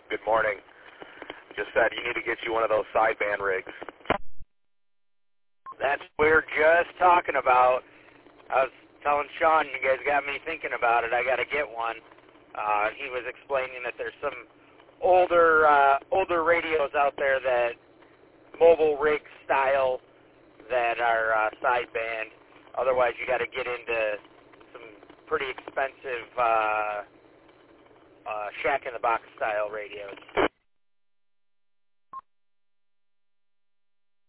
Good morning. Just said you need to get you one of those sideband rigs. That's what we were just talking about. I was telling Sean, you guys got me thinking about it. I got to get one. He was explaining that there's some older radios out there that mobile rig style that are sideband. Otherwise, you got to get into some pretty expensive shack in the box style radios.